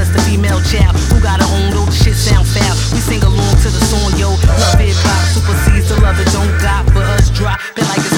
us the female child who got her own though the shit sound foul. We sing along to the song, yo. Love hip hop supersedes the love it don't got for us drop. Feel like it's